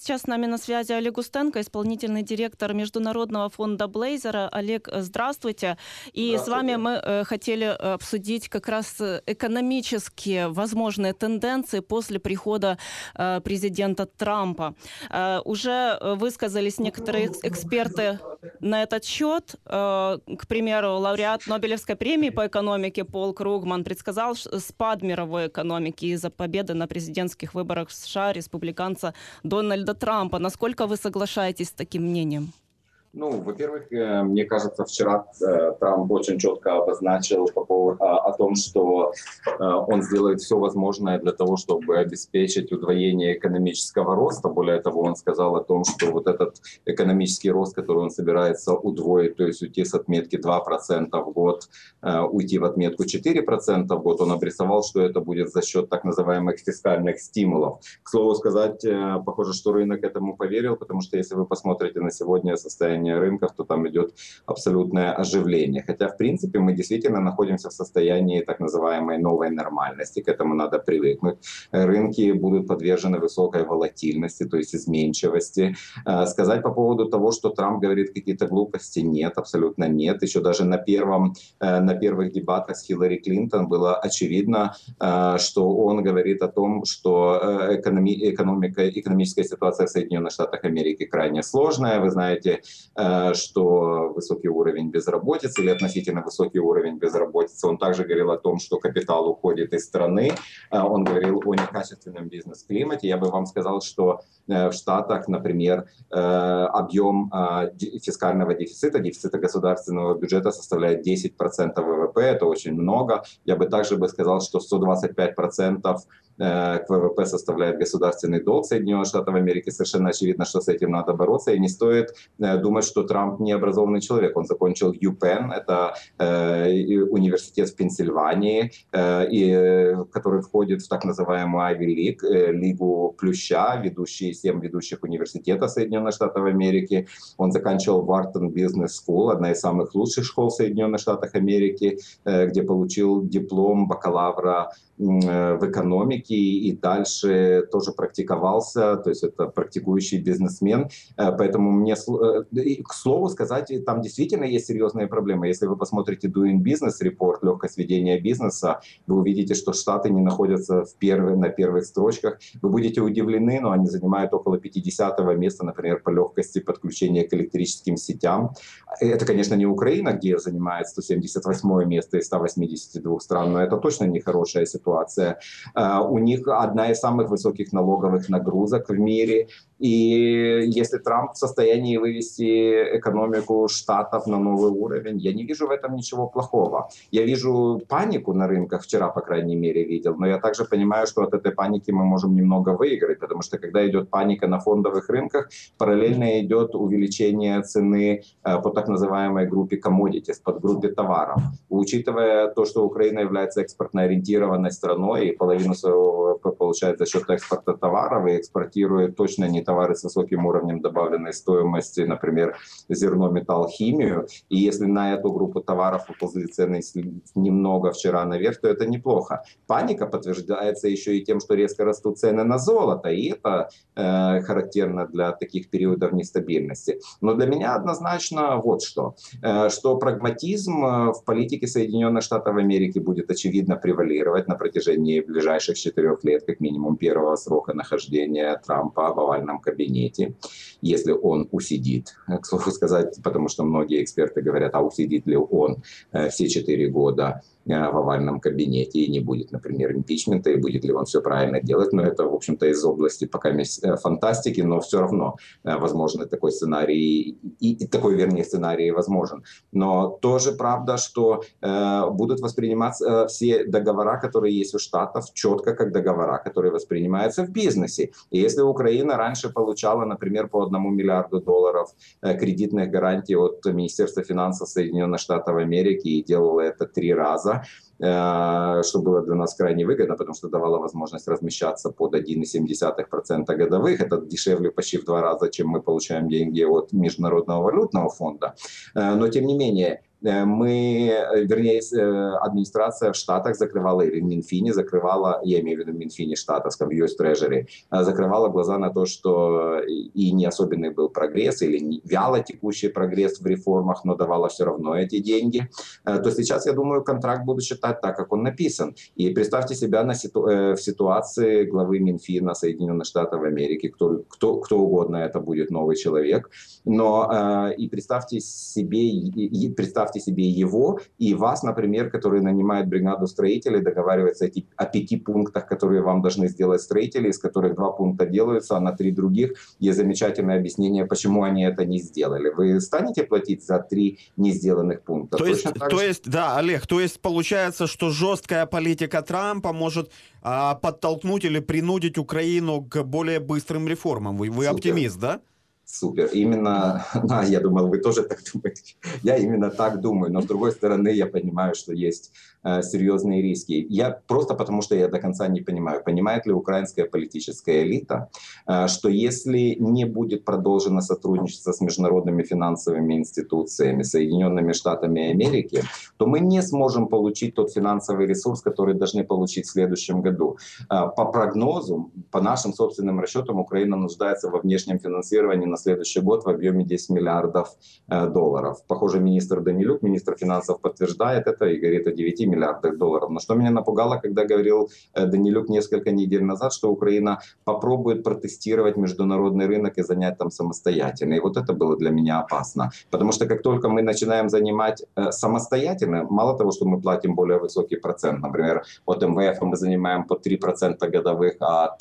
сейчас с нами на связи Олег Устенко, исполнительный директор Международного фонда Блейзера. Олег, здравствуйте. И с вами мы хотели обсудить как раз экономические возможные тенденции после прихода президента Трампа. Уже высказались некоторые эксперты на этот счет. К примеру, лауреат Нобелевской премии по экономике Пол Кругман предсказал спад мировой экономики из-за победы на президентских выборах в США республиканца Дональда Трампа. Насколько вы соглашаетесь с таким мнением? Ну, во-первых, мне кажется, вчера Трамп очень четко обозначил о том, что он сделает все возможное для того, чтобы обеспечить удвоение экономического роста. Более того, он сказал о том, что вот этот экономический рост, который он собирается удвоить, то есть уйти с отметки 2% в год, уйти в отметку 4% в год, он обрисовал, что это будет за счет так называемых фискальных стимулов. К слову сказать, похоже, что рынок этому поверил, потому что если вы посмотрите на сегодня состояние рынков, то там идет абсолютное оживление. Хотя, в принципе, мы действительно находимся в состоянии так называемой новой нормальности. К этому надо привыкнуть. Рынки будут подвержены высокой волатильности, то есть изменчивости. Сказать по поводу того, что Трамп говорит какие-то глупости, нет, абсолютно нет. Еще даже на первых дебатах с Хиллари Клинтон было очевидно, что он говорит о том, что экономическая ситуация в Соединенных Штатах Америки крайне сложная. Вы знаете, что высокий уровень безработицы или относительно высокий уровень безработицы. Он также говорил о том, что капитал уходит из страны. Он говорил о некачественном бизнес-климате. Я бы вам сказал, что в Штатах, например, объем фискального дефицита государственного бюджета составляет 10% ВВП. Это очень много. Я бы также сказал, что 125% к ВВП составляет государственный долг Соединенных Штатов Америки. Совершенно очевидно, что с этим надо бороться. И не стоит думать, что Трамп необразованный человек. Он закончил UPenn, это университет в Пенсильвании, который входит в так называемую Ivy League, Лигу Плюща, 7 ведущих университетов Соединенных Штатов Америки. Он заканчивал Wharton Business School, одна из самых лучших школ в Соединенных Штатах Америки, где получил диплом бакалавра в экономике и дальше тоже практиковался, то есть это практикующий бизнесмен. Поэтому мне, к слову сказать, там действительно есть серьезные проблемы. Если вы посмотрите Doing Business Report, легкость ведения бизнеса, вы увидите, что Штаты не находятся на первых строчках. Вы будете удивлены, но они занимают около 50-го места, например, по легкости подключения к электрическим сетям. Это, конечно, не Украина, где занимает 178 место из 182 стран, но это точно не хорошая ситуация. У них одна из самых высоких налоговых нагрузок в мире. И если Трамп в состоянии вывести экономику Штатов на новый уровень, я не вижу в этом ничего плохого. Я вижу панику на рынках, вчера, по крайней мере, видел, но я также понимаю, что от этой паники мы можем немного выиграть, потому что когда идет паника на фондовых рынках, параллельно идет увеличение цены по так называемой группе commodities, подгруппе товаров. Учитывая то, что Украина является экспортно ориентированной страной и половину своего ВВП получает за счет экспорта товаров и экспортирует точно не товары с высоким уровнем добавленной стоимости, например, зерно, металл, химию. И если на эту группу товаров поползли цены немного вчера наверх, то это неплохо. Паника подтверждается еще и тем, что резко растут цены на золото, и это характерно для таких периодов нестабильности. Но для меня однозначно вот что прагматизм в политике Соединенных Штатов Америки будет очевидно превалировать на протяжении ближайших 4 лет, как минимум первого срока нахождения Трампа в овальном кабинете, если он усидит. К слову сказать, потому что многие эксперты говорят, а усидит ли он все 4 года в овальном кабинете и не будет, например, импичмента, и будет ли он все правильно делать. Но это, в общем-то, из области пока фантастики, но все равно возможно такой сценарий, и такой, вернее, сценарий возможен. Но тоже правда, что будут восприниматься все договора, которые есть у Штатов, четко как договора, которые воспринимаются в бизнесе. И если Украина раньше получала, например, по $1 миллиарду кредитных гарантий от Министерства финансов Соединенных Штатов Америки и делала это 3 раза, что было для нас крайне выгодно, потому что давало возможность размещаться под 1,7% годовых. Это дешевле почти в 2 раза, чем мы получаем деньги от Международного валютного фонда. Но тем не менее, Администрация в Штатах закрывала, или в Минфине закрывала, я имею в виду Минфине штатовском, US Treasury, закрывала глаза на то, что и не особенный был прогресс, или вяло текущий прогресс в реформах, но давала все равно эти деньги, то сейчас, я думаю, контракт буду считать так, как он написан. И представьте себя в ситуации главы Минфина Соединенных Штатов Америки, кто угодно это будет новый человек, но и представьте себе его и вас, например, который нанимает бригаду строителей, договаривается о 5 пунктах, которые вам должны сделать строители, из которых 2 пункта делаются, а на 3 других есть замечательное объяснение, почему они это не сделали. Вы станете платить за 3 не сделанных пункта? То есть, да, Олег, то есть получается, что жесткая политика Трампа может подтолкнуть или принудить Украину к более быстрым реформам. Вы оптимист, да? Супер. Именно, да, я думал, вы тоже так думаете. Я именно так думаю, но с другой стороны, я понимаю, что есть серьезные риски. Я просто потому, что я до конца не понимаю, понимает ли украинская политическая элита, что если не будет продолжено сотрудничество с международными финансовыми институциями, Соединенными Штатами Америки, то мы не сможем получить тот финансовый ресурс, который должны получить в следующем году. По прогнозу, по нашим собственным расчетам, Украина нуждается во внешнем финансировании на следующий год в объеме 10 миллиардов долларов. Похоже, министр Данилюк, министр финансов, подтверждает это и говорит о 9 миллиардах долларов. Но что меня напугало, когда говорил Данилюк несколько недель назад, что Украина попробует протестировать международный рынок и занять там самостоятельно. И вот это было для меня опасно. Потому что как только мы начинаем занимать самостоятельно, мало того, что мы платим более высокий процент, например, от МВФ мы занимаем по 3% годовых,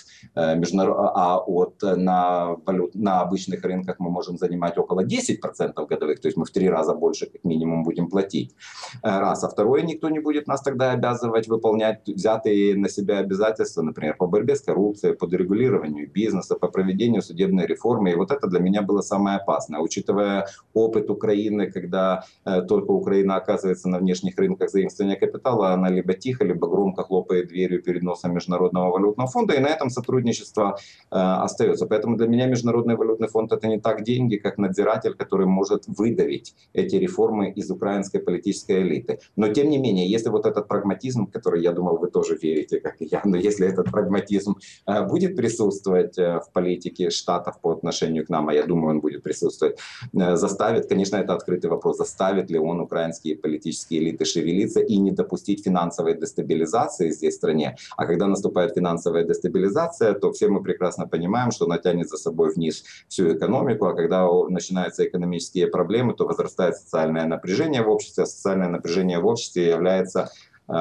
на обычных рынках мы можем занимать около 10% годовых, то есть мы в 3 раза больше как минимум будем платить. Раз. А второе, никто не будет нас тогда обязывать выполнять взятые на себя обязательства, например, по борьбе с коррупцией, по дорегулированию бизнеса, по проведению судебной реформы. И вот это для меня было самое опасное. Учитывая опыт Украины, когда только Украина оказывается на внешних рынках заимствования капитала, она либо тихо, либо громко хлопает дверью перед носом Международного валютного фонда, и на этом сотрудничество остается. Поэтому для меня Международный валютный фонд — это не так деньги, как надзиратель, который может выдавить эти реформы из украинской политической элиты. Но тем не менее, если вот этот прагматизм, который, я думал, вы тоже верите, как и я, но если этот прагматизм будет присутствовать в политике Штатов по отношению к нам, а я думаю, он будет присутствовать, заставит, конечно, это открытый вопрос, заставит ли он украинские политические элиты шевелиться и не допустить финансовой дестабилизации здесь в стране. А когда наступает финансовая дестабилизация, то все мы прекрасно понимаем, что она тянет за собой вниз всю экономику, а когда начинаются экономические проблемы, то возрастает социальное напряжение в обществе, а социальное напряжение в обществе является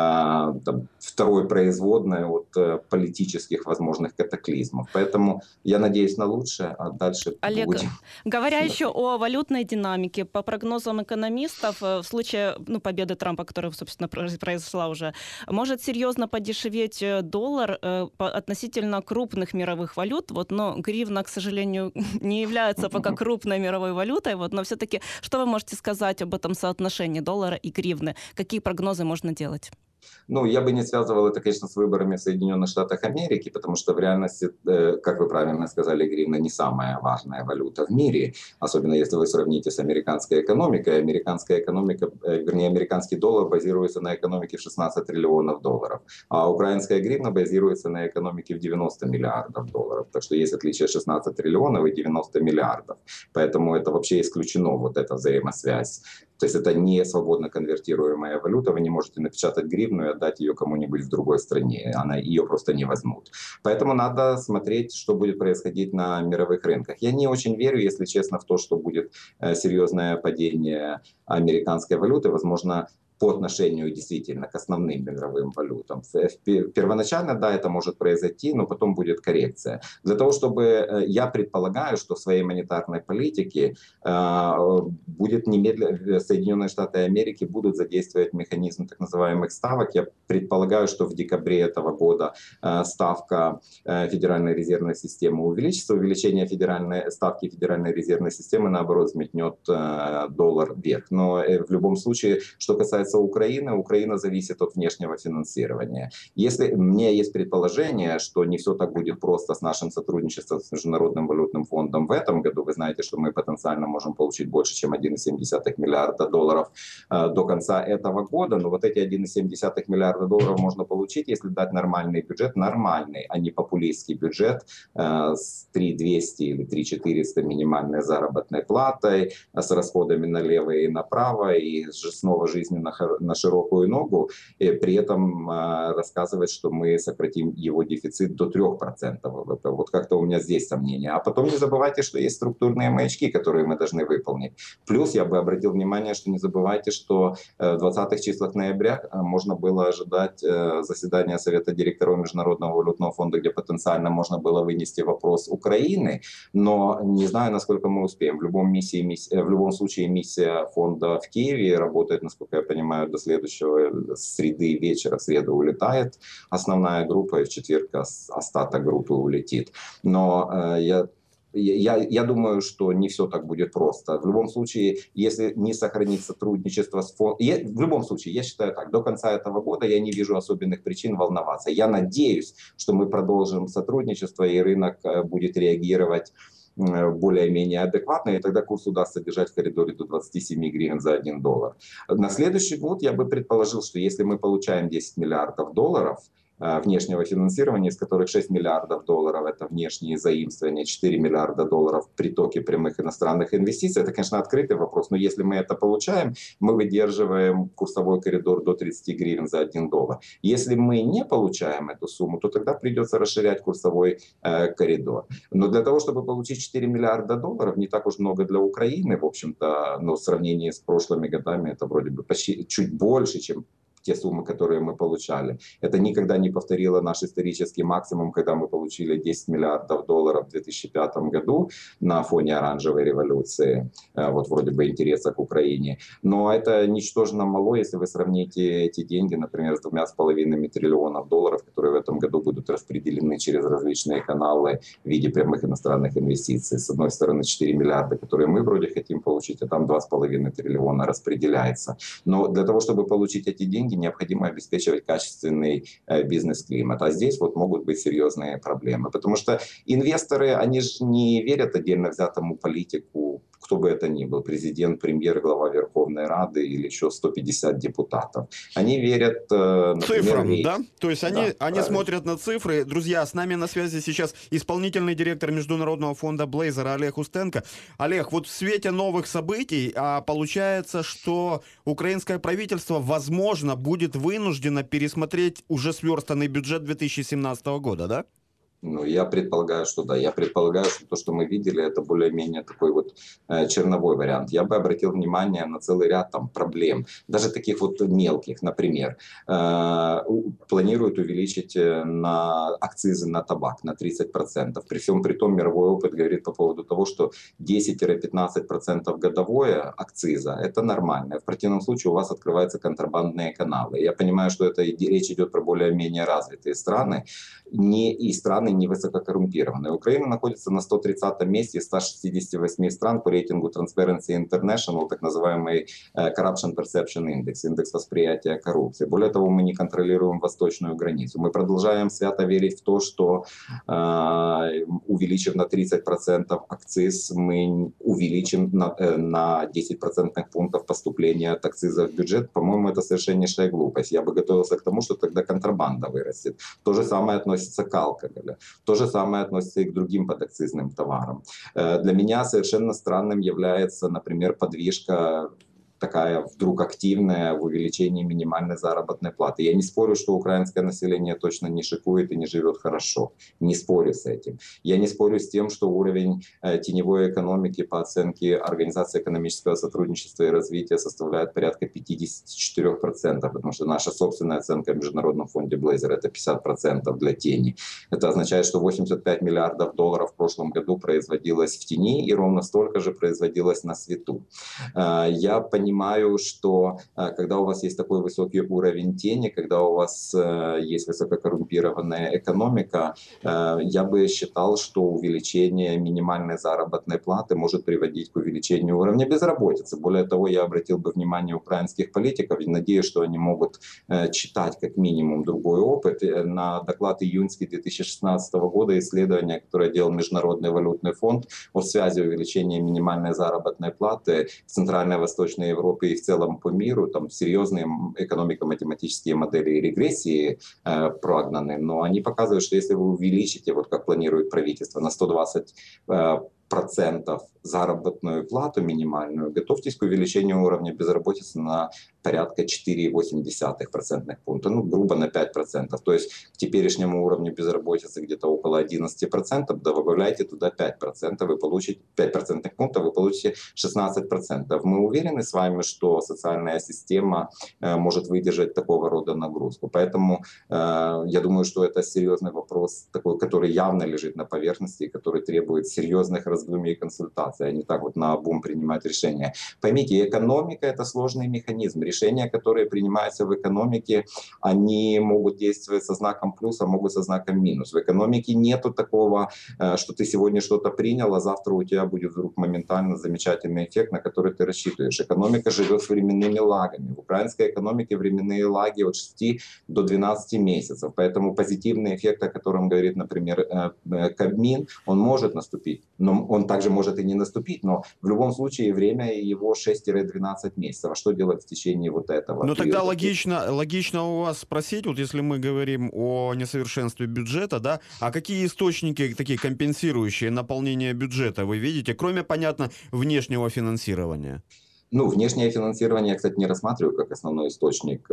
второй производной от политических возможных катаклизмов. Поэтому я надеюсь на лучшее, а дальше Олег, будем. Говоря еще о валютной динамике, по прогнозам экономистов, в случае победы Трампа, которая, собственно, произошла уже, может серьезно подешеветь доллар относительно крупных мировых валют, но гривна, к сожалению, не является пока крупной мировой валютой, но все-таки что вы можете сказать об этом соотношении доллара и гривны? Какие прогнозы можно делать? Я бы не связывал это, конечно, с выборами в Соединенных Штатах Америки, потому что в реальности, как вы правильно сказали, гривна не самая важная валюта в мире, особенно если вы сравните с американской экономикой. Американский доллар базируется на экономике в 16 триллионов долларов, а украинская гривна базируется на экономике в 90 миллиардов долларов. Так что есть отличие 16 триллионов и 90 миллиардов. Поэтому это вообще исключено, вот эта взаимосвязь. То есть это не свободно конвертируемая валюта, вы не можете напечатать гривну и отдать ее кому-нибудь в другой стране, ее просто не возьмут. Поэтому надо смотреть, что будет происходить на мировых рынках. Я не очень верю, если честно, в то, что будет серьезное падение американской валюты, возможно, по отношению действительно к основным мировым валютам. Первоначально, да, это может произойти, но потом будет коррекция. Для того, чтобы, я предполагаю, что в своей монетарной политике будет немедленно, Соединенные Штаты Америки будут задействовать механизм так называемых ставок. Я предполагаю, что в декабре этого года ставка Федеральной резервной системы увеличится. Увеличение ставки Федеральной резервной системы, наоборот, взметнет доллар вверх. Но в любом случае, что касается касается Украины, Украина зависит от внешнего финансирования. Если у меня есть предположение, что не все так будет просто с нашим сотрудничеством с Международным валютным фондом в этом году, вы знаете, что мы потенциально можем получить больше, чем 1,7 миллиарда долларов до конца этого года, но вот эти 1,7 миллиарда долларов можно получить, если дать нормальный бюджет, нормальный, а не популистский бюджет с 3,200 или 3,400 минимальной заработной платой, с расходами налево и направо, и снова жизнью на широкую ногу, и при этом рассказывать, что мы сократим его дефицит до 3% ВВП. Вот как-то у меня здесь сомнения. А потом не забывайте, что есть структурные маячки, которые мы должны выполнить. Плюс я бы обратил внимание, что не забывайте, что в 20-х числах ноября можно было ожидать заседания Совета директоров Международного валютного фонда, где потенциально можно было вынести вопрос Украины, но не знаю, насколько мы успеем. В любом случае миссия фонда в Киеве работает, насколько я понимаю, до следующего среды вечера. В среду улетает основная группа, и в четверг остаток группы улетит. Но я думаю, что не все так будет просто. В любом случае, если не сохранить сотрудничество с фондом... В любом случае, я считаю так, до конца этого года я не вижу особенных причин волноваться. Я надеюсь, что мы продолжим сотрудничество, и рынок будет реагировать более-менее адекватно, и тогда курс удастся держать в коридоре до 27 гривен за $1. На следующий год я бы предположил, что если мы получаем 10 миллиардов долларов внешнего финансирования, из которых 6 миллиардов долларов это внешние заимствования, 4 миллиарда долларов притоки прямых иностранных инвестиций. Это, конечно, открытый вопрос, но если мы это получаем, мы выдерживаем курсовой коридор до 30 гривен за $1. Если мы не получаем эту сумму, то тогда придется расширять курсовой коридор. Но для того, чтобы получить 4 миллиарда долларов, не так уж много для Украины, в общем-то, но в сравнении с прошлыми годами это вроде бы почти чуть больше, чем те суммы, которые мы получали. Это никогда не повторило наш исторический максимум, когда мы получили 10 миллиардов долларов в 2005 году на фоне оранжевой революции, вот вроде бы интереса к Украине. Но это ничтожно мало, если вы сравните эти деньги, например, с 2,5 триллионов долларов, которые в этом году будут распределены через различные каналы в виде прямых иностранных инвестиций. С одной стороны 4 миллиарда, которые мы вроде хотим получить, а там 2,5 триллиона распределяется. Но для того, чтобы получить эти деньги, необходимо обеспечивать качественный бизнес-климат. А здесь вот могут быть серьезные проблемы. Потому что инвесторы, они же не верят отдельно взятому политику, кто бы это ни был, президент, премьер, глава Верховной Рады или еще 150 депутатов. Они верят, например, цифрам, да? То есть они смотрят на цифры. Друзья, с нами на связи сейчас исполнительный директор Международного фонда Блейзера Олег Устенко. Олег, вот в свете новых событий получается, что украинское правительство, возможно, будет вынуждено пересмотреть уже сверстанный бюджет 2017 года, да? Ну, я предполагаю, что да. Я предполагаю, что то, что мы видели, это более-менее такой вот черновой вариант. Я бы обратил внимание на целый ряд там проблем, даже таких вот мелких. Например, планируют увеличить акцизы на табак на 30%. При всем при том, мировой опыт говорит по поводу того, что 10-15% годовое акциза – это нормально. В противном случае у вас открываются контрабандные каналы. Я понимаю, что речь идет про более-менее развитые страны, и страны не высококоррумпированные. Украина находится на 130 месте из 168 стран по рейтингу Transparency International, так называемый Corruption Perception Index, индекс восприятия коррупции. Более того, мы не контролируем восточную границу. Мы продолжаем свято верить в то, что увеличив на 30% акциз, мы увеличим на 10% пунктов поступления от акциза в бюджет. По-моему, это совершеннейшая глупость. Я бы готовился к тому, что тогда контрабанда вырастет. То же самое относится к алкоголю. То же самое относится и к другим подакцизным товарам. Для меня совершенно странным является, например, подвижка такая вдруг активная в увеличении минимальной заработной платы. Я не спорю, что украинское население точно не шикует и не живет хорошо. Не спорю с этим. Я не спорю с тем, что уровень теневой экономики по оценке Организации экономического сотрудничества и развития составляет порядка 54%, потому что наша собственная оценка в Международном фонде Блейзер это 50% для тени. Это означает, что 85 миллиардов долларов в прошлом году производилось в тени и ровно столько же производилось на свету. Я понимаю, понимаю, что когда у вас есть такой высокий уровень тени, когда у вас есть высококоррумпированная экономика, я бы считал, что увеличение минимальной заработной платы может приводить к увеличению уровня безработицы. Более того, я обратил бы внимание украинских политиков и надеюсь, что они могут читать как минимум другой опыт. На доклад июньский 2016 года исследование, которое делал Международный валютный фонд о связи увеличения минимальной заработной платы в Центральной и Восточной Европе и в целом по миру, там серьезные экономико-математические модели регрессии прогнаны, но они показывают, что если вы увеличите, вот как планирует правительство, на 120 процентов заработную плату минимальную, готовьтесь к увеличению уровня безработицы на порядка 4,8% пункта, ну, грубо на 5%. То есть к теперешнему уровню безработицы где-то около 11%, добавляйте туда 5%, вы получите 5% пунктов, вы получите 16%. Мы уверены с вами, что социальная система может выдержать такого рода нагрузку. Поэтому я думаю, что это серьезный вопрос, такой, который явно лежит на поверхности, и который требует серьезных раздумий и консультаций, а не так вот наобум принимать решения. Поймите, экономика — это сложный механизм. Решения, которые принимаются в экономике, они могут действовать со знаком плюс, а могут со знаком минус. В экономике нету такого, что ты сегодня что-то принял, а завтра у тебя будет вдруг моментально замечательный эффект, на который ты рассчитываешь. Экономика живет с временными лагами. В украинской экономике временные лаги от 6 до 12 месяцев. Поэтому позитивный эффект, о котором говорит, например, Кабмин, он может наступить, но он также может и не наступить, но в любом случае время его 6-12 месяцев. А что делать в течение вот этого? Ну тогда логично у вас спросить, вот если мы говорим о несовершенстве бюджета, да, а какие источники такие компенсирующие наполнение бюджета вы видите, кроме, понятно, внешнего финансирования? Ну, внешнее финансирование я, кстати, не рассматриваю как основной источник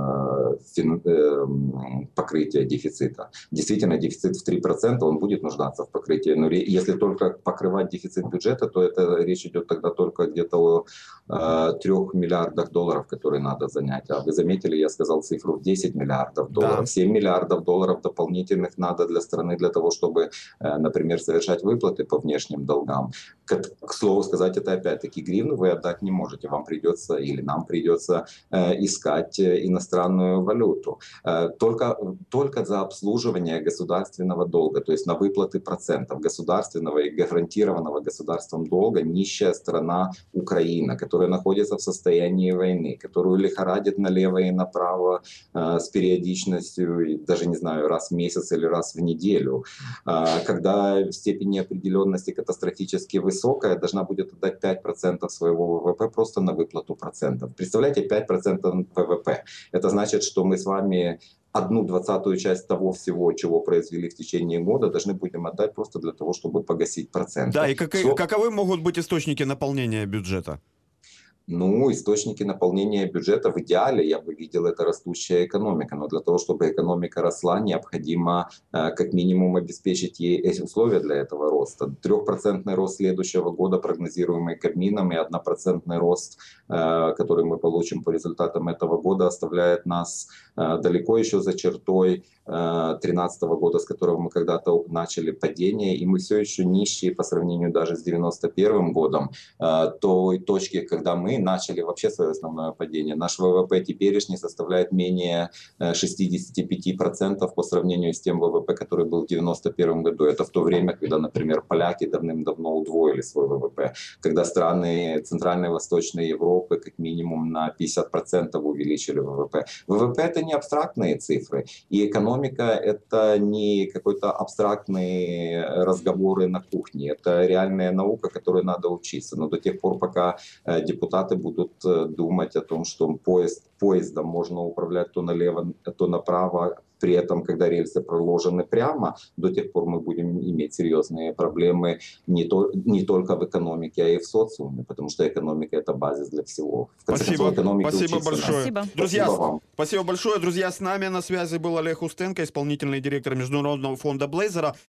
покрытия дефицита. Действительно, дефицит в 3%, он будет нуждаться в покрытии. Но если только покрывать дефицит бюджета, то это речь идет тогда только где-то о 3 миллиардах долларов, которые надо занять. А вы заметили, я сказал цифру в 10 миллиардов долларов. Да. 7 миллиардов долларов дополнительных надо для страны, для того, чтобы, например, совершать выплаты по внешним долгам. К слову сказать, это опять-таки гривну вы отдать не можете. Вам придется или нам придется искать иностранную валюту. Только за обслуживание государственного долга, то есть на выплаты процентов государственного и гарантированного государством долга, нищая страна Украина, которая находится в состоянии войны, которую лихорадит налево и направо с периодичностью, даже не знаю, раз в месяц или раз в неделю, когда степень неопределенности катастрофически высокая, должна будет отдать 5% своего ВВП просто на выплату процентов. Представляете, 5% ВВП. Это значит, что мы с вами 1/20 часть того всего, чего произвели в течение года, должны будем отдать просто для того, чтобы погасить проценты. Да, и каковы могут быть источники наполнения бюджета? Ну, источники наполнения бюджета в идеале, я бы видел, это растущая экономика. Но для того, чтобы экономика росла, необходимо как минимум обеспечить ей эти условия для этого роста. 3% рост следующего года, прогнозируемый Кабмином, и 1% рост, который мы получим по результатам этого года, оставляет нас далеко еще за чертой 2013 года, с которого мы когда-то начали падение, и мы все еще нищие по сравнению даже с 1991 годом, той точки, когда мы начали вообще свое основное падение. Наш ВВП теперешний составляет менее 65% по сравнению с тем ВВП, который был в 1991 году. Это в то время, когда, например, поляки давным-давно удвоили свой ВВП, когда страны Центральной и Восточной Европы как минимум на 50% увеличили ВВП. ВВП — это не абстрактные цифры, и экономика — это не какой-то абстрактные разговоры на кухне, это реальная наука, которой надо учиться. Но до тех пор, пока депутаты будут думать о том, что поездом можно управлять то налево, то направо, при этом, когда рельсы проложены прямо, до тех пор мы будем иметь серьезные проблемы не только в экономике, а и в социуме, потому что экономика — это базис для всего. Спасибо большое. Спасибо. Друзья, спасибо большое. Друзья, с нами на связи был Олег Устенко, исполнительный директор Международного фонда Блейзера.